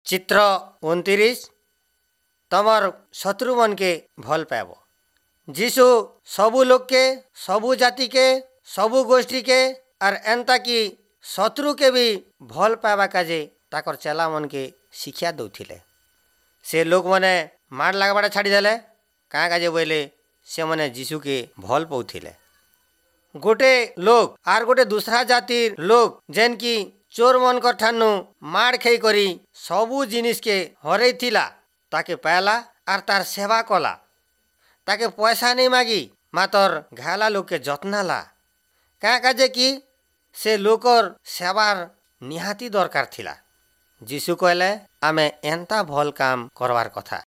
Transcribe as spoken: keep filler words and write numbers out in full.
चित्र उनतीस तमर शत्रु मन के भल पाब। जीशु सबू लोग के, सबू जाति के, सबू गोष्ठी के और एंता की शत्रु के भी भल पावा काजे ताकर चेला मन के शिक्षा दौथिले। से लोग मने मार लागबाड़ा छाड़ी देले क्या काजे बोले से मने जीशु के भल पाउथिले। गोटे लोग आर गोटे दूसरा जातिर लोग जेन की चोर मन कर ठानु मार खाई करी सबू जिनिस के हरई थिला ताके पाला और तार सेवा कला। ताके पैसा नहीं मागी मातर घाला लोग के जत्ना ला क्या काजे की से लोकर सेवार निहाती दरकार थिला। जीशु कहले आमे एंता भल काम करवार कथा।